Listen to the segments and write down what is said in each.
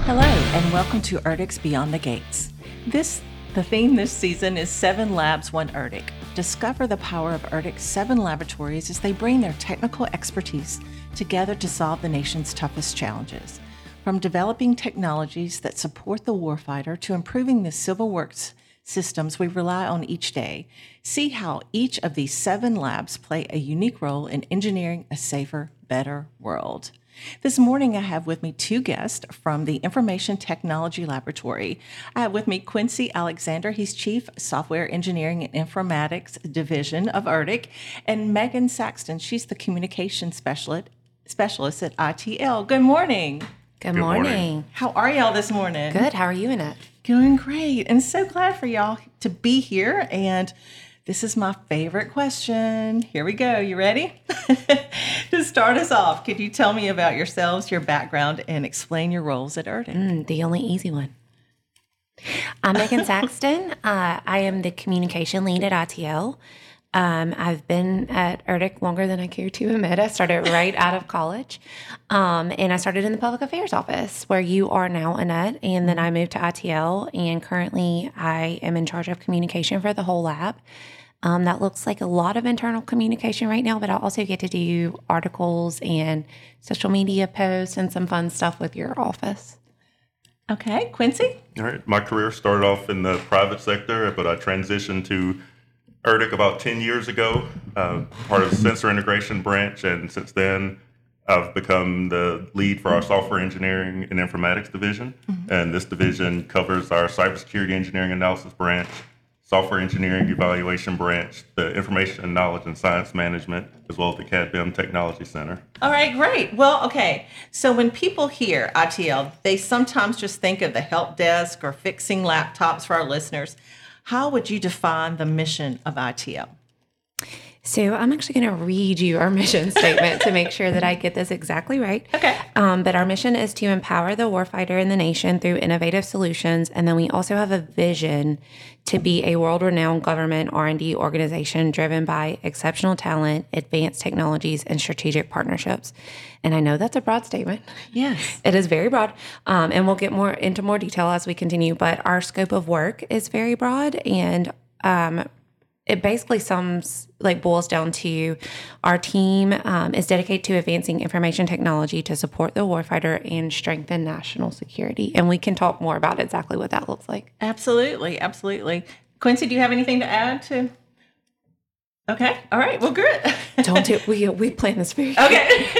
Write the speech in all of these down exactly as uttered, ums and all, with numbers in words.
Hello, and welcome to Erdic's Beyond the Gates. This, the theme this season is Seven Labs, One Erdic. Discover the power of Erdic's seven laboratories as they bring their technical expertise together to solve the nation's toughest challenges. From developing technologies that support the warfighter to improving the civil works systems we rely on each day, see how each of these seven labs play a unique role in engineering a safer, better world. This morning, I have with me two guests from the Information Technology Laboratory. I have with me Quincy Alexander. He's Chief Software Engineering and Informatics Division of Erdic, and Megan Saxton. She's the Communication Specialist specialist at I T L. Good morning. Good, Good morning. morning. How are y'all this morning? Good. How are you, Annette? Doing great, and so glad for y'all to be here. And this is my favorite question. Here we go. You ready? To start us off, could you tell me about yourselves, your background, and explain your roles at Erdic? Mm, the only easy one. I'm Megan Saxton. Uh, I am the communication lead at I T L. Um, I've been at Erdic longer than I care to admit. I started right out of college, um, and I started in the public affairs office where you are now, Annette, and then I moved to I T L, and currently I am in charge of communication for the whole lab. Um, that looks like a lot of internal communication right now, but I also get to do articles and social media posts and some fun stuff with your office. Okay, Quincy? All right. My career started off in the private sector, but I transitioned to Erdic about ten years ago, uh, part of the sensor integration branch. And since then, I've become the lead for our software engineering and informatics division. Mm-hmm. And this division covers our cybersecurity engineering analysis branch, software engineering evaluation branch, the information and knowledge and science management, as well as the C A D B I M Technology Center. All right, great. Well, okay. So when people hear I T L, they sometimes just think of the help desk or fixing laptops for our listeners. How would you define the mission of I T L? So I'm actually going to read you our mission statement to make sure that I get this exactly right. Okay. Um, but our mission is to empower the warfighter in the nation through innovative solutions. And then we also have a vision to be a world-renowned government R and D organization driven by exceptional talent, advanced technologies, and strategic partnerships. And I know that's a broad statement. Yes. It is very broad. Um, and we'll get more into more detail as we continue. But our scope of work is very broad, and um, it basically sums, like boils down to our team um, is dedicated to advancing information technology to support the warfighter and strengthen national security. And we can talk more about exactly what that looks like. Absolutely, absolutely. Quincy, do you have anything to add to? Okay, all right, well, good. Don't do we we plan this very Okay.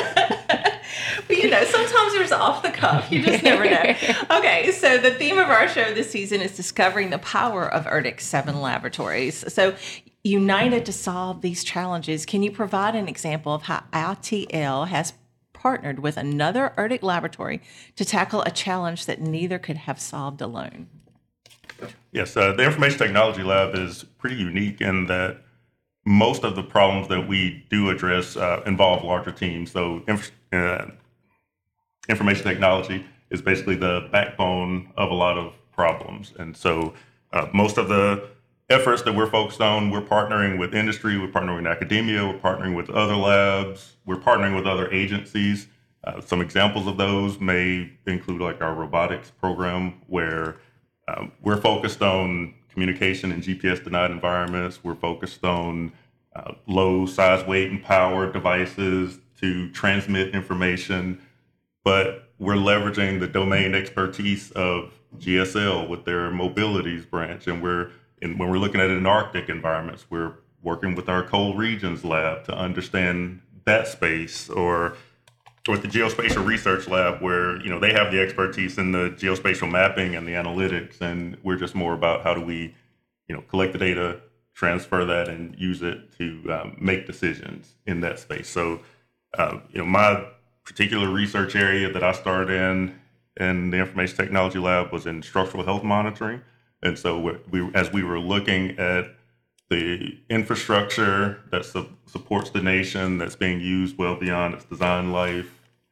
But you know, sometimes there's off the cuff. You just never know. Okay, so the theme of our show this season is discovering the power of Erdic's seven laboratories. So united to solve these challenges, can you provide an example of how I T L has partnered with another Erdic laboratory to tackle a challenge that neither could have solved alone? Yes, uh, the Information Technology Lab is pretty unique in that most of the problems that we do address uh, involve larger teams. So inf- uh, information technology is basically the backbone of a lot of problems. And so uh, most of the efforts that we're focused on, we're partnering with industry, we're partnering with academia, we're partnering with other labs, we're partnering with other agencies. Uh, some examples of those may include like our robotics program, where um, we're focused on communication in G P S denied environments. We're focused on uh, low size, weight, and power devices to transmit information, but we're leveraging the domain expertise of G S L with their mobilities branch. And we're and when we're looking at it in Arctic environments, we're working with our cold regions lab to understand that space, or with the geospatial research lab, where you know they have the expertise in the geospatial mapping and the analytics, and we're just more about how do we, you know, collect the data, transfer that, and use it to um, make decisions in that space. So, uh, you know, my particular research area that I started in in the Information Technology Lab was in structural health monitoring, and so we, we as we were looking at the infrastructure that su- supports the nation that's being used well beyond its design life.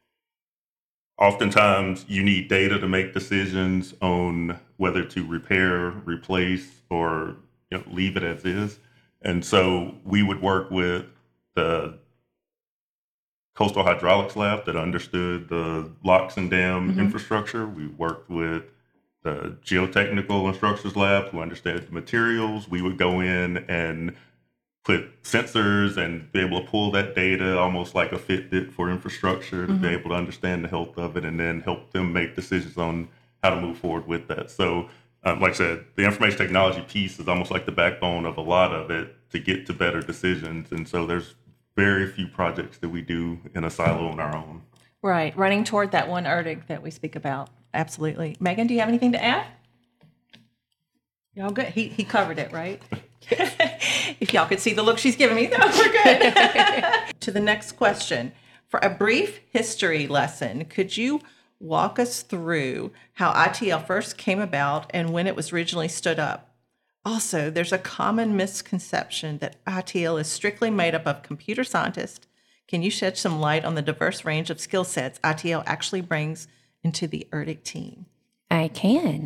Oftentimes, you need data to make decisions on whether to repair, replace, or you know, leave it as is. And so we would work with the coastal hydraulics lab that understood the locks and dam Mm-hmm. infrastructure. We worked with the geotechnical and structures lab who understood the materials. We would go in and put sensors and be able to pull that data almost like a Fitbit for infrastructure to Mm-hmm. be able to understand the health of it and then help them make decisions on how to move forward with that. So, um, like I said, the information technology piece is almost like the backbone of a lot of it to get to better decisions. And so there's very few projects that we do in a silo on our own. Right, running toward that one E R D I C that we speak about. Absolutely. Megan, do you have anything to add? Y'all good? He, he covered it, right? If y'all could see the look she's giving me, no, we're good. To the next question. For a brief history lesson, could you walk us through how I T L first came about and when it was originally stood up? Also, there's a common misconception that I T L is strictly made up of computer scientists. Can you shed some light on the diverse range of skill sets I T L actually brings into the E R D I C team? I can.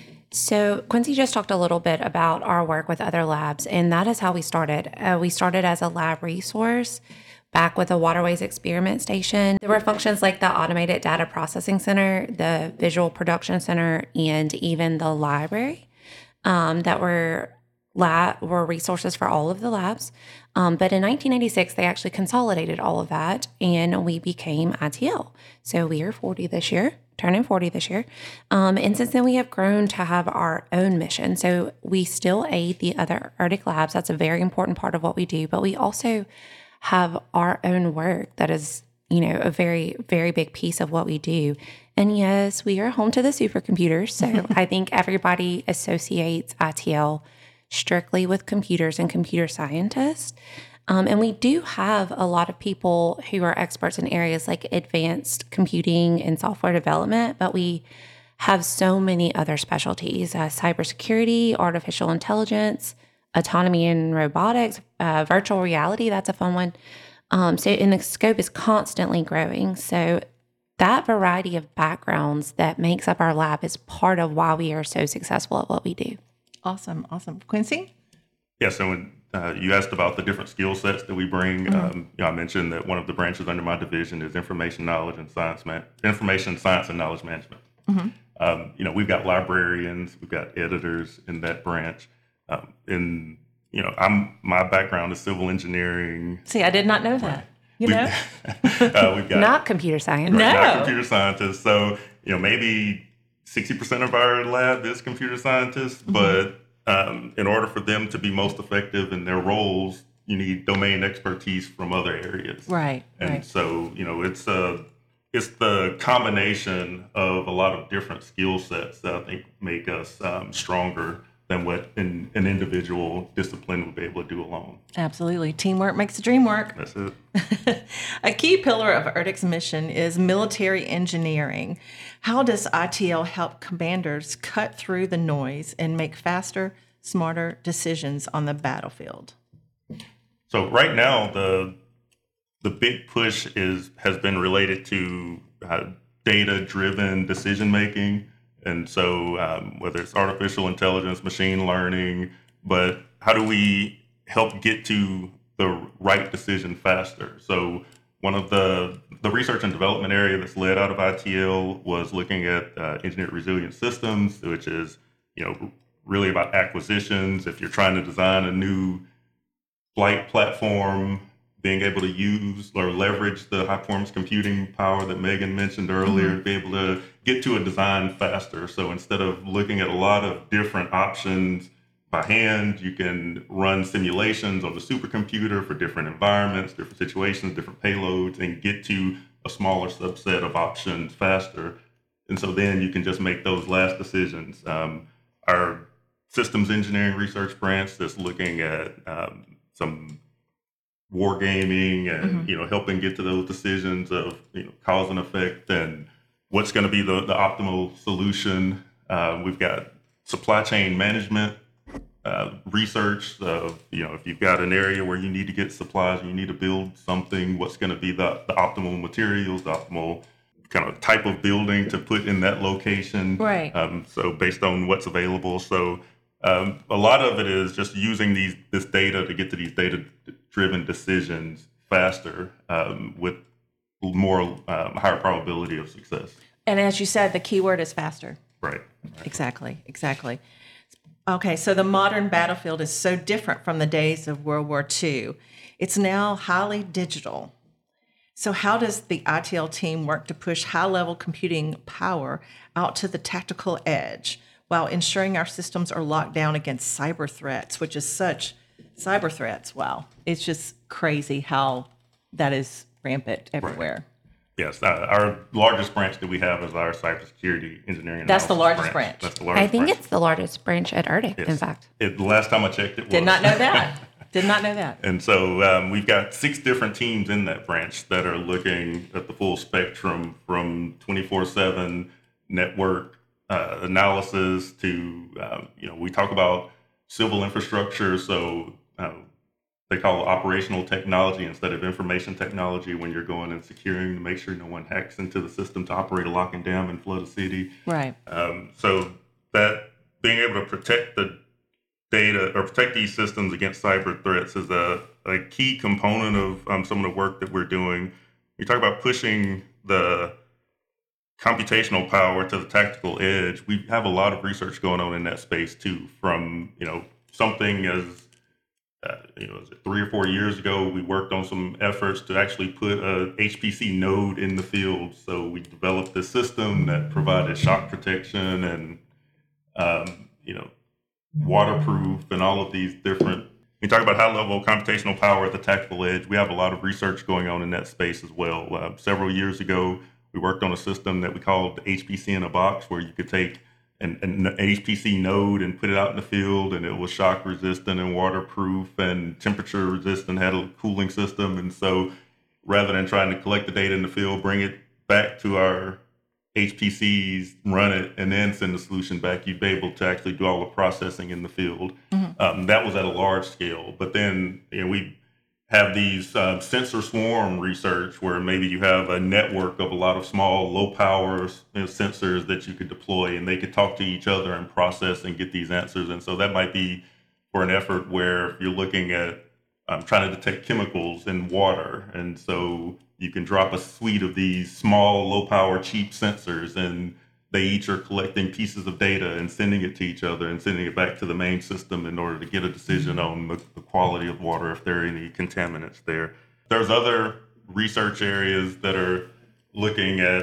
So Quincy just talked a little bit about our work with other labs, and that is how we started. Uh, we started as a lab resource back with the Waterways Experiment Station. There were functions like the Automated Data Processing Center, the Visual Production Center, and even the library um, that were lab were resources for all of the labs. Um, but in nineteen ninety-six, they actually consolidated all of that, and we became I T L. So we are forty this year, turning forty this year. Um, and since then, we have grown to have our own mission. So we still aid the other E R D I C labs. That's a very important part of what we do. But we also have our own work that is, you know, a very, very big piece of what we do. And yes, we are home to the supercomputers. So I think everybody associates I T L strictly with computers and computer scientists. Um, and we do have a lot of people who are experts in areas like advanced computing and software development, but we have so many other specialties, uh, cybersecurity, artificial intelligence, autonomy and robotics, uh, virtual reality. That's a fun one. Um, so, and the scope is constantly growing. So that variety of backgrounds that makes up our lab is part of why we are so successful at what we do. Awesome, awesome. Quincy? Yeah, so when uh, you asked about the different skill sets that we bring, mm-hmm. um, you know, I mentioned that one of the branches under my division is information knowledge and science, man- information science and knowledge management. Mm-hmm. Um, you know, we've got librarians, we've got editors in that branch. Um, and, you know, I'm my background is civil engineering. See, I did not know that. You we, know? uh, we've got Not computer science. right, No. not computer scientists. So, you know, maybe sixty percent of our lab is computer scientists, mm-hmm. but um, in order for them to be most effective in their roles, you need domain expertise from other areas. Right. And right. so, you know, it's a it's the combination of a lot of different skill sets that I think make us um, stronger than what an, an individual discipline would be able to do alone. Absolutely. Teamwork makes the dream work. That's it. A key pillar of E R D I C's mission is military engineering. How does I T L help commanders cut through the noise and make faster, smarter decisions on the battlefield? So right now, the the big push is has been related to uh, data-driven decision making. And so um, whether it's artificial intelligence, machine learning, but how do we help get to the right decision faster? So one of the, the research and development area that's led out of I T L was looking at uh, engineered resilient systems, which is, you know, really about acquisitions. If you're trying to design a new flight platform, being able to use or leverage the high performance computing power that Megan mentioned earlier, mm-hmm. be able to get to a design faster. So instead of looking at a lot of different options by hand, you can run simulations on the supercomputer for different environments, different situations, different payloads, and get to a smaller subset of options faster. And so then you can just make those last decisions. Um, our systems engineering research branch that's looking at um, some wargaming and, mm-hmm. you know, helping get to those decisions of, you know, cause and effect and what's going to be the, the optimal solution. Uh, we've got supply chain management uh, research of, you know, if you've got an area where you need to get supplies and you need to build something, what's going to be the, the optimal materials, the optimal kind of type of building to put in that location. Right. Um, so based on what's available. So um, a lot of it is just using these this data to get to these data driven decisions faster um, with more um, higher probability of success. And as you said, the key word is faster. Right. Exactly, exactly. Okay, so the modern battlefield is so different from the days of World War Two. It's now highly digital. So how does the I T L team work to push high-level computing power out to the tactical edge while ensuring our systems are locked down against cyber threats, which is such cyber threats? Wow, it's just crazy how that is rampant everywhere. Right. Yes, uh, our largest branch that we have is our cybersecurity engineering. That's the largest branch. branch. That's the largest I think branch. it's the largest branch at Erdic, Yes. in fact. It, the last time I checked, it was. Did not know that. Did not know that. And so um, we've got six different teams in that branch that are looking at the full spectrum from twenty-four seven network uh, analysis to, um, you know, we talk about civil infrastructure. So uh, they call it operational technology instead of information technology when you're going and securing to make sure no one hacks into the system to operate a lock and dam and flood a city. Right. Um, so that being able to protect the data or protect these systems against cyber threats is a, a key component of um, some of the work that we're doing. We talk about pushing the computational power to the tactical edge. We have a lot of research going on in that space too. From you know something as uh, you know three or four years ago, we worked on some efforts to actually put a H P C node in the field. So we developed this system that provided shock protection and um, you know. waterproof and all of these different. We talk about high level computational power at the tactical edge. We have a lot of research going on in that space as well. Uh, several years ago, we worked on a system that we called H P C in a box, where you could take an, an H P C node and put it out in the field, and it was shock resistant and waterproof and temperature resistant, had a cooling system. And so rather than trying to collect the data in the field, bring it back to our H P Cs, run it, and then send the solution back, you'd be able to actually do all the processing in the field. Mm-hmm. Um, that was at a large scale. But then you know, we have these uh, sensor swarm research where maybe you have a network of a lot of small, low power you know, sensors that you could deploy, and they could talk to each other and process and get these answers. And so that might be for an effort where you're looking at um, trying to detect chemicals in water. And so you can drop a suite of these small, low-power, cheap sensors, and they each are collecting pieces of data and sending it to each other and sending it back to the main system in order to get a decision on the, the quality of water, if there are any contaminants there. There's other research areas that are looking at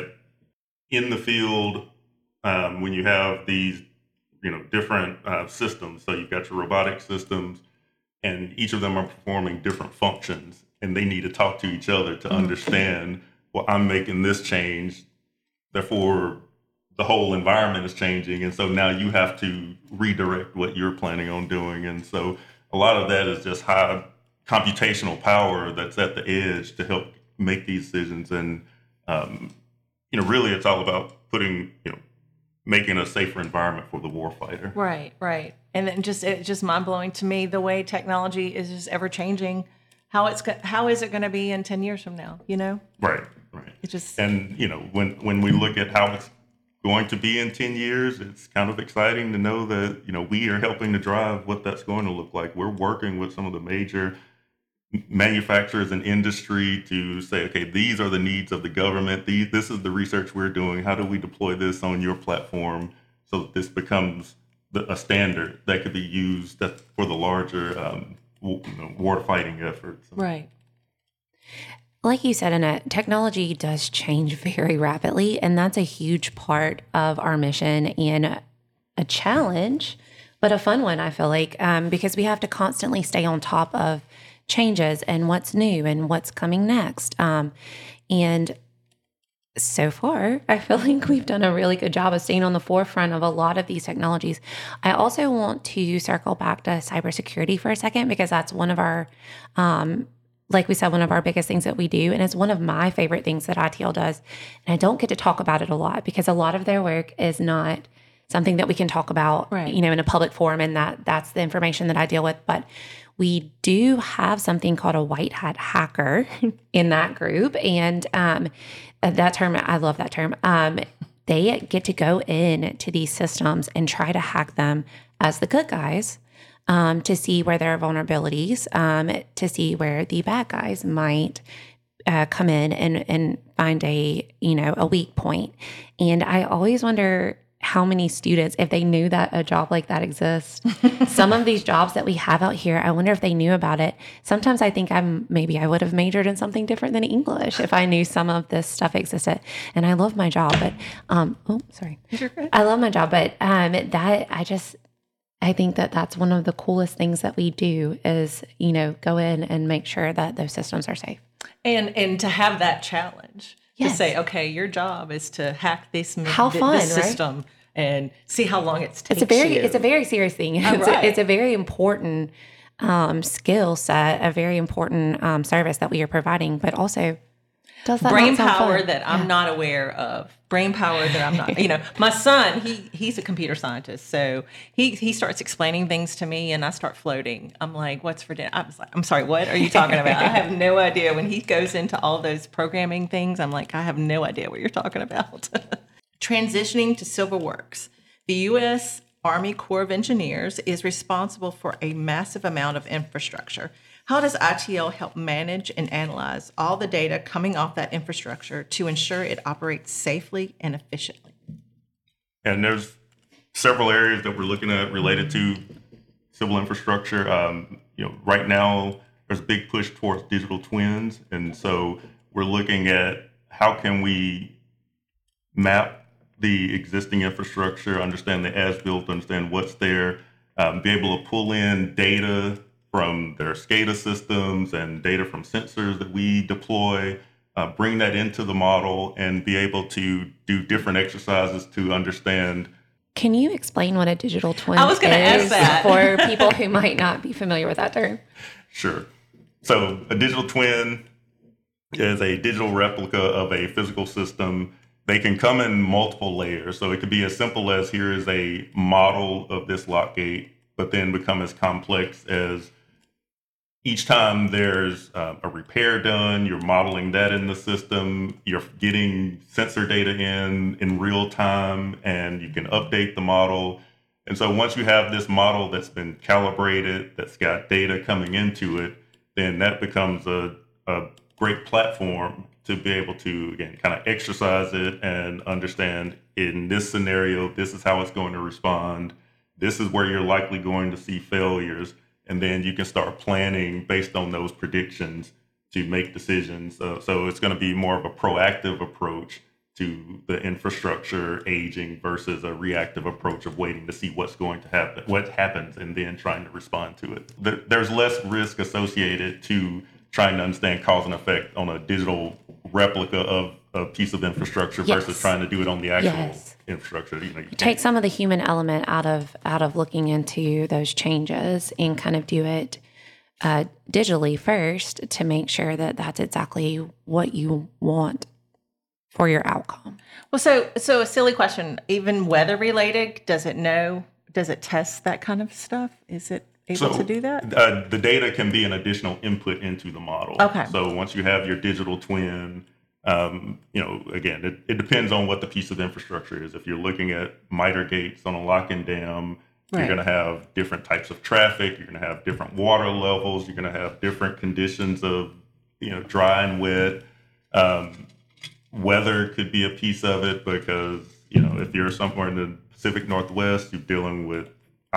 in the field um, when you have these, you know, different uh, systems. So you've got your robotic systems, and each of them are performing different functions. And they need to talk to each other to understand, well, I'm making this change, therefore the whole environment is changing. And so now you have to redirect what you're planning on doing. And so a lot of that is just high computational power that's at the edge to help make these decisions. And, um, you know, really it's all about putting, you know, making a safer environment for the warfighter. Right, right. And then just it's just mind-blowing to me the way technology is just ever changing. How it's how is it going to be in ten years from now? You know, right, right. It just and you know when when we look at how it's going to be in ten years, it's kind of exciting to know that you know we are helping to drive what that's going to look like. We're working with some of the major manufacturers and industry to say, okay, these are the needs of the government. These this is the research we're doing. How do we deploy this on your platform so that this becomes the, a standard that could be used for the larger um, You know, war fighting efforts. Right. Like you said, Annette, technology does change very rapidly, and that's a huge part of our mission and a challenge, but a fun one, I feel like, um, because we have to constantly stay on top of changes and what's new and what's coming next. Um, and so far, I feel like we've done a really good job of staying on the forefront of a lot of these technologies. I also want to circle back to cybersecurity for a second, because that's one of our, um, like we said, one of our biggest things that we do. And it's one of my favorite things that I T L does. And I don't get to talk about it a lot because a lot of their work is not something that we can talk about, right. you know, in a public forum. And that that's the information that I deal with. But we do have something called a white hat hacker in that group. And um, that term, I love that term. Um, they get to go in to these systems and try to hack them as the good guys um, to see where there are vulnerabilities, um, to see where the bad guys might uh, come in and, and find a, you know, a weak point. And I always wonder how many students, if they knew that a job like that exists, some of these jobs that we have out here, I wonder if they knew about it. Sometimes I think I'm maybe I would have majored in something different than English if I knew some of this stuff existed. And I love my job, but um, oh, sorry, I love my job, but um, that I just I think that that's one of the coolest things that we do is, you know, go in and make sure that those systems are safe, and and to have that challenge. Yes. To say, okay, your job is to hack this, how th- fun, this system right? and see how long it takes It's a very, you. it's a very serious thing. Oh, It's, right. a, it's a very important um, skill set, a very important um, service that we are providing, but also does that brain not sound power fun? that I'm Yeah. not aware of. Brain power that I'm not, you know, my son, he he's a computer scientist. So he he starts explaining things to me and I start floating. I'm like, what's for dinner? I was like, I'm sorry, what are you talking about? I have no idea. When he goes into all those programming things, I'm like, I have no idea what you're talking about. Transitioning to Civil Works. The U S Army Corps of Engineers is responsible for a massive amount of infrastructure. How does I T L help manage and analyze all the data coming off that infrastructure to ensure it operates safely and efficiently? And there's several areas that we're looking at related to civil infrastructure. Um, you know, right now there's a big push towards digital twins, and so we're looking at how can we map the existing infrastructure, understand the as-built, understand what's there, um, be able to pull in data from their SCADA systems and data from sensors that we deploy, uh, bring that into the model and be able to do different exercises to understand. Can you explain what a digital twin I was gonna ask is that. for people who might not be familiar with that term? Sure. So a digital twin is a digital replica of a physical system. They can come in multiple layers. So it could be as simple as here is a model of this lock gate, but then become as complex as each time there's uh, a repair done, you're modeling that in the system, you're getting sensor data in in real time, and you can update the model. And so once you have this model that's been calibrated, that's got data coming into it, then that becomes a, a great platform to be able to, again, kind of exercise it and understand in this scenario, this is how it's going to respond. This is where you're likely going to see failures. And then you can start planning based on those predictions to make decisions. Uh, so it's going to be more of a proactive approach to the infrastructure aging versus a reactive approach of waiting to see what's going to happen, what happens, and then trying to respond to it. There, there's less risk associated to trying to understand cause and effect on a digital replica of a piece of infrastructure Yes. versus trying to do it on the actual Yes. infrastructure. You know, you Take some of the human element out of out of looking into those changes and kind of do it uh, digitally first to make sure that that's exactly what you want for your outcome. Well, so so a silly question, even weather related, does it know, does it test that kind of stuff? Is it able to do that? Uh, the data can be an additional input into the model. Okay. So once you have your digital twin, um, you know, again, it, it depends on what the piece of infrastructure is. If you're looking at miter gates on a lock and dam, Right. you're going to have different types of traffic. You're going to have different water levels. You're going to have different conditions of, you know, dry and wet. Um, weather could be a piece of it because, you know, if you're somewhere in the Pacific Northwest, you're dealing with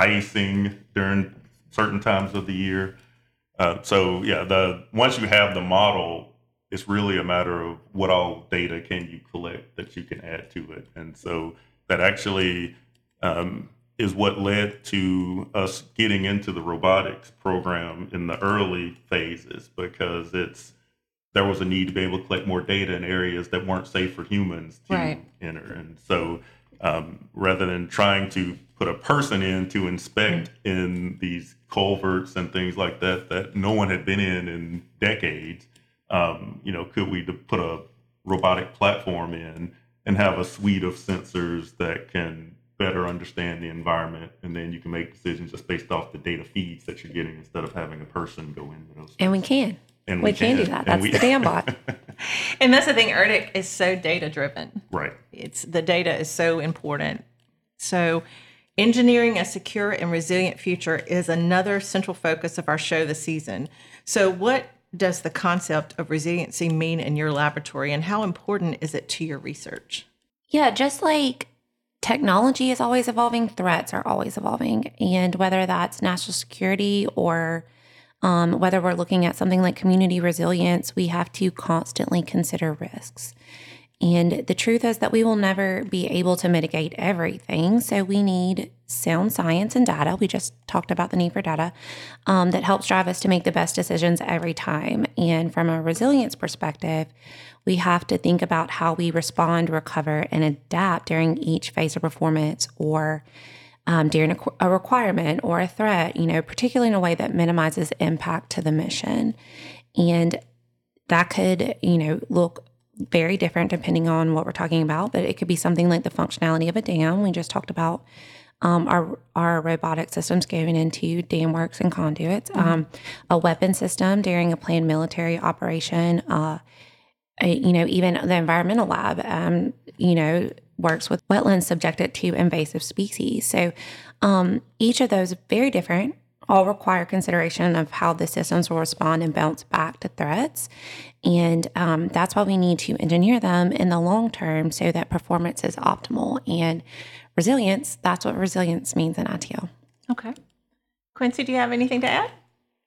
icing during certain times of the year. Uh, so yeah, the once you have the model, it's really a matter of what all data can you collect that you can add to it. And so that actually um, is what led to us getting into the robotics program in the early phases, because it's there was a need to be able to collect more data in areas that weren't safe for humans to Right. enter. And so um, rather than trying to put a person in to inspect mm-hmm. in these culverts and things like that, that no one had been in in decades, um, you know, could we put a robotic platform in and have a suite of sensors that can better understand the environment, and then you can make decisions just based off the data feeds that you're getting instead of having a person go into those. And we can. And we, we can, can. do that. And That's we- the damn bot. And that's the thing, Erdic is so data driven. Right. It's the data is so important. So engineering a secure and resilient future is another central focus of our show this season. So what does the concept of resiliency mean in your laboratory, and how important is it to your research? Yeah, just like technology is always evolving, threats are always evolving. And whether that's national security or um, whether we're looking at something like community resilience, we have to constantly consider risks. And the truth is that we will never be able to mitigate everything. So we need sound science and data. We just talked about the need for data um, that helps drive us to make the best decisions every time. And from a resilience perspective, we have to think about how we respond, recover, and adapt during each phase of performance or um, during a, a requirement or a threat, you know, particularly in a way that minimizes impact to the mission. And that could, you know, look very different depending on what we're talking about, but it could be something like the functionality of a dam. We just talked about um, our our robotic systems going into dam works and conduits, mm-hmm. um, a weapon system during a planned military operation, uh, a, you know, even the environmental lab, um, you know, works with wetlands subjected to invasive species. So um, each of those are very different, all require consideration of how the systems will respond and bounce back to threats. And um, that's why we need to engineer them in the long term so that performance is optimal. And resilience, that's what resilience means in I T L. Okay. Quincy, do you have anything to add?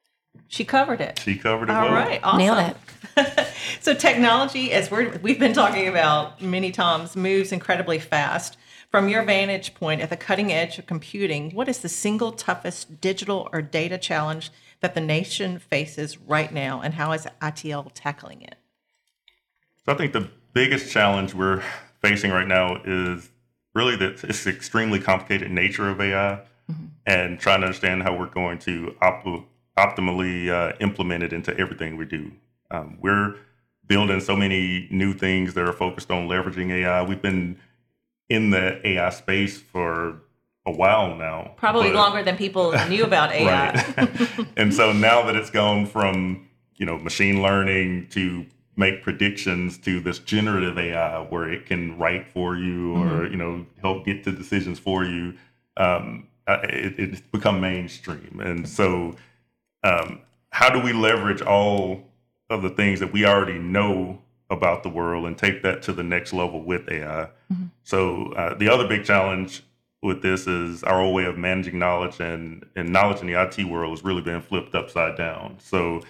She covered it. She covered it All well. right, awesome. Nailed it. So technology, as we're, we've been talking about many times, moves incredibly fast. From your vantage point at the cutting edge of computing, what is the single toughest digital or data challenge that the nation faces right now, and how is I T L tackling it? So I think the biggest challenge we're facing right now is really that it's extremely complicated nature of A I, mm-hmm. and trying to understand how we're going to op- optimally uh, implement it into everything we do. Um, we're building so many new things that are focused on leveraging A I. We've been in the A I space for a while now. Probably but, longer than people knew about A I. Right. And so now that it's gone from, you know, machine learning to make predictions to this generative A I where it can write for you or, mm-hmm. you know, help get to decisions for you, um, it, it's become mainstream. And so um, how do we leverage all of the things that we already know about the world and take that to the next level with A I? Mm-hmm. So uh, the other big challenge with this is our old way of managing knowledge, and, and knowledge in the I T world has really been flipped upside down. So,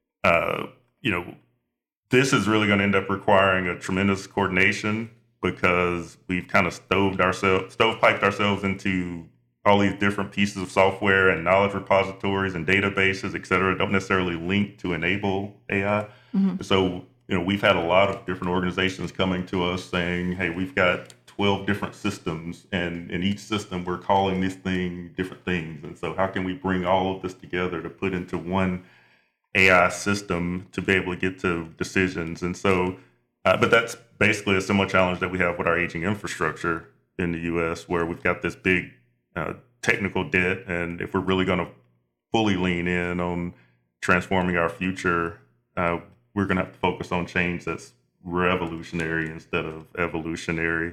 uh, you know, this is really going to end up requiring a tremendous coordination because we've kind of stoved ourselves, stovepiped ourselves into all these different pieces of software and knowledge repositories and databases, et cetera, don't necessarily link to enable A I. Mm-hmm. So, you know, we've had a lot of different organizations coming to us saying, hey, we've got twelve different systems, and in each system we're calling this thing different things. And so how can we bring all of this together to put into one A I system to be able to get to decisions? And so, uh, but that's basically a similar challenge that we have with our aging infrastructure in the U S, where we've got this big uh, technical debt. And if we're really going to fully lean in on transforming our future, uh, we're going to have to focus on change that's revolutionary instead of evolutionary.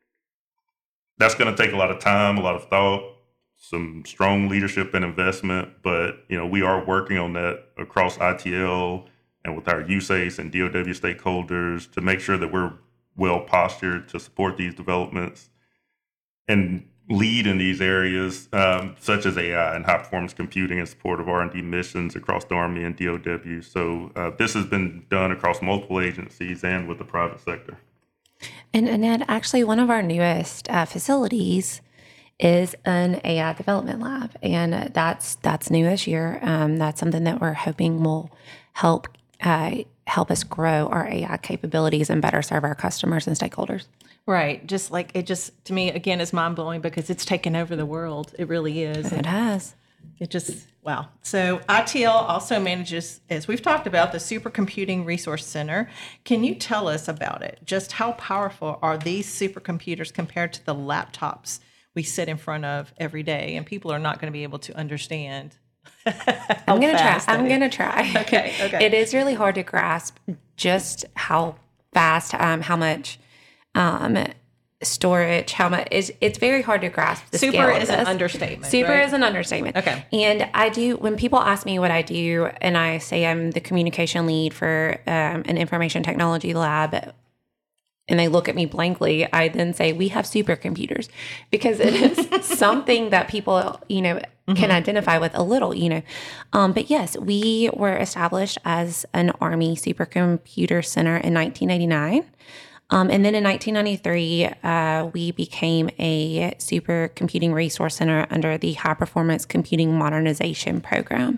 That's going to take a lot of time, a lot of thought, some strong leadership and investment. But, you know, we are working on that across I T L and with our U S A C E and D O W stakeholders to make sure that we're well postured to support these developments and lead in these areas, um, such as A I and high performance computing in support of R and D missions across the Army and D O W. So uh, this has been done across multiple agencies and with the private sector. And Annette, actually, one of our newest uh, facilities is an A I development lab, and that's that's new this year. Um, that's something that we're hoping will help uh, help us grow our A I capabilities and better serve our customers and stakeholders. Right. Just like it just, to me, again, is mind blowing because it's taken over the world. It really is. It has. It just, wow. So I T L also manages, as we've talked about, the Supercomputing Resource Center. Can you tell us about it? Just how powerful are these supercomputers compared to the laptops we sit in front of every day? And people are not going to be able to understand. I'm going to try. I'm going to try. Okay. Okay. It is really hard to grasp just how fast, um, how much um, storage, how much is it's very hard to grasp the Super scale of is an this. understatement. Super right? is an understatement. Okay. And I do, when people ask me what I do, and I say I'm the communication lead for um, an information technology lab, and they look at me blankly, I then say, we have supercomputers, because it is something that people, you know, can mm-hmm. identify with a little, you know. Um, but yes, we were established as an Army Supercomputer Center in nineteen eighty-nine. Um, and then in nineteen ninety-three, uh, we became a supercomputing resource center under the High Performance Computing Modernization Program.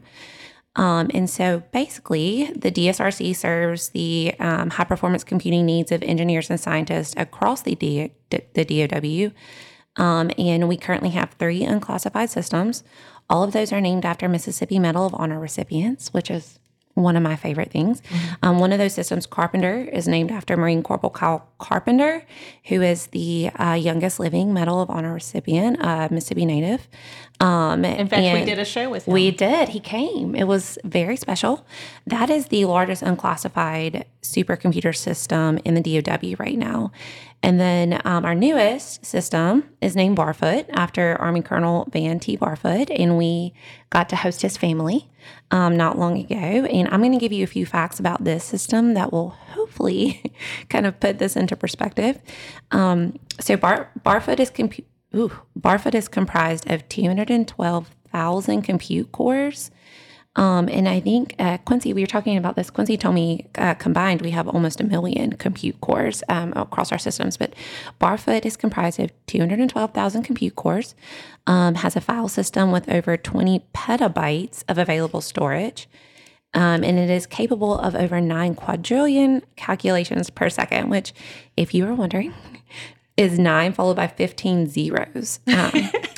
Um, and so basically, the D S R C serves the um, high performance computing needs of engineers and scientists across the, D- the D O W. Um, and we currently have three unclassified systems. All of those are named after Mississippi Medal of Honor recipients, which is one of my favorite things. Mm-hmm. Um, one of those systems, Carpenter, is named after Marine Corporal Kyle Carpenter, who is the uh, youngest living Medal of Honor recipient, uh, Mississippi native. Um, In fact, we did a show with him. We did. He came. It was very special. That is the largest unclassified supercomputer system in the D O W right now. And then um, our newest system is named Barfoot after Army Colonel Van T. Barfoot, and we got to host his family um, not long ago. And I'm going to give you a few facts about this system that will hopefully kind of put this into perspective. Um, so Bar- Barfoot is compu- Ooh, Barfoot is comprised of two hundred twelve thousand compute cores. Um, and I think, uh, Quincy, we were talking about this. Quincy told me uh, combined, we have almost a million compute cores um, across our systems. But Barfoot is comprised of two hundred twelve thousand compute cores, um, has a file system with over twenty petabytes of available storage. Um, and it is capable of over nine quadrillion calculations per second, which, if you were wondering, is nine followed by fifteen zeros. Um,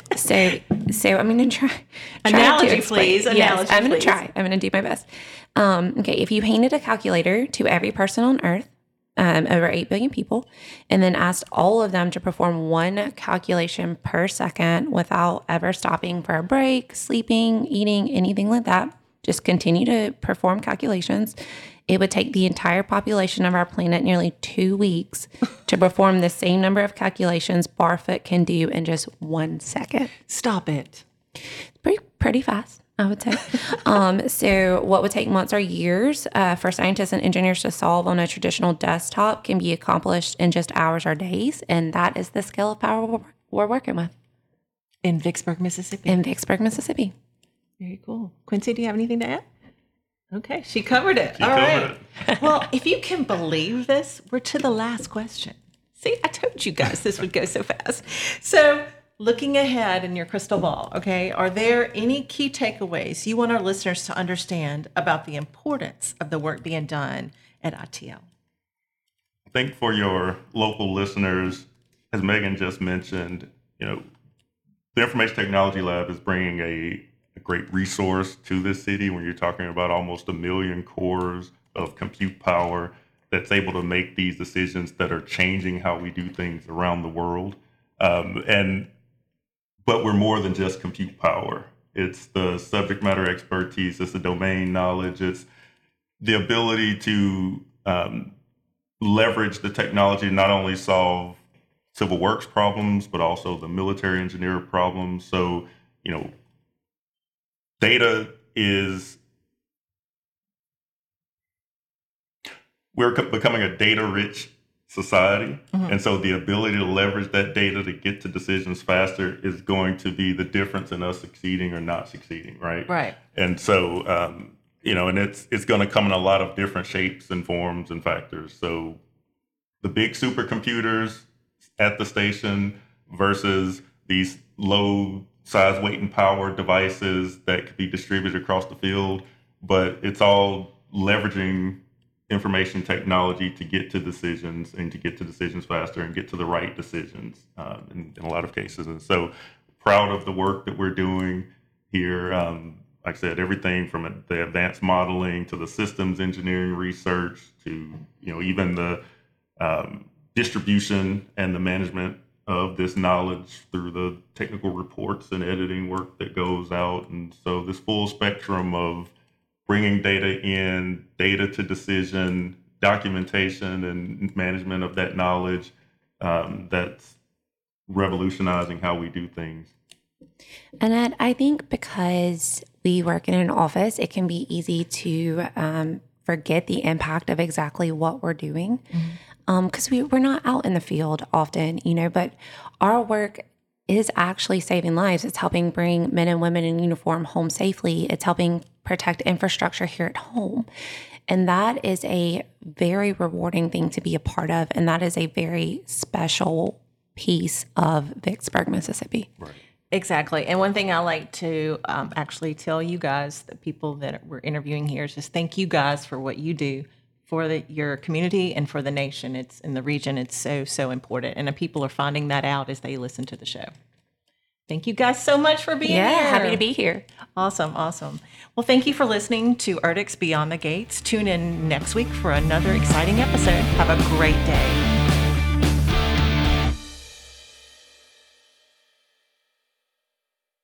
so, so I'm going to try. Analogy, please. Yes, Analogy, I'm going please. to try. I'm going to do my best. Um, okay, if you handed a calculator to every person on Earth, um, over eight billion people, and then asked all of them to perform one calculation per second without ever stopping for a break, sleeping, eating, anything like that, just continue to perform calculations, it would take the entire population of our planet nearly two weeks to perform the same number of calculations Barfoot can do in just one second. Stop it. Pretty, pretty fast, I would say. um, so what would take months or years uh, for scientists and engineers to solve on a traditional desktop can be accomplished in just hours or days. And that is the scale of power we're, we're working with. In Vicksburg, Mississippi. In Vicksburg, Mississippi. Very cool. Quincy, do you have anything to add? Okay, she covered it. She All covered right. It. Well, if you can believe this, we're to the last question. See, I told you guys this would go so fast. So, looking ahead in your crystal ball, okay, are there any key takeaways you want our listeners to understand about the importance of the work being done at I T L? I think for your local listeners, as Megan just mentioned, you know, the Information Technology Lab is bringing a a great resource to this city when you're talking about almost a million cores of compute power that's able to make these decisions that are changing how we do things around the world. Um, and but we're more than just compute power. It's the subject matter expertise, it's the domain knowledge, it's the ability to um, leverage the technology to not only solve civil works problems, but also the military engineer problems. So, you know, data is, we're co- becoming a data-rich society. Mm-hmm. And so the ability to leverage that data to get to decisions faster is going to be the difference in us succeeding or not succeeding, right? Right. And so, um, you know, and it's it's going to come in a lot of different shapes and forms and factors. So the big supercomputers at the station versus these low size, weight, and power devices that could be distributed across the field, but it's all leveraging information technology to get to decisions and to get to decisions faster and get to the right decisions um, in, in a lot of cases. And so proud of the work that we're doing here. Um, like I said, everything from the advanced modeling to the systems engineering research to, you know, even the um, distribution and the management of this knowledge through the technical reports and editing work that goes out. And so this full spectrum of bringing data in, data to decision, documentation and management of that knowledge, um, that's revolutionizing how we do things. Annette, I think because we work in an office, it can be easy to um, forget the impact of exactly what we're doing. Because mm-hmm. um, we, we're not out in the field often, you know, but our work is actually saving lives. It's helping bring men and women in uniform home safely. It's helping protect infrastructure here at home. And that is a very rewarding thing to be a part of. And that is a very special piece of Vicksburg, Mississippi. Right. Exactly. And one thing I like to um, actually tell you guys, the people that we're interviewing here, is just thank you guys for what you do for the, your community and for the nation. It's in the region. It's so, so important. And the people are finding that out as they listen to the show. Thank you guys so much for being yeah, here. Yeah, happy to be here. Awesome, awesome. Well, thank you for listening to Erdix Beyond the Gates. Tune in next week for another exciting episode. Have a great day.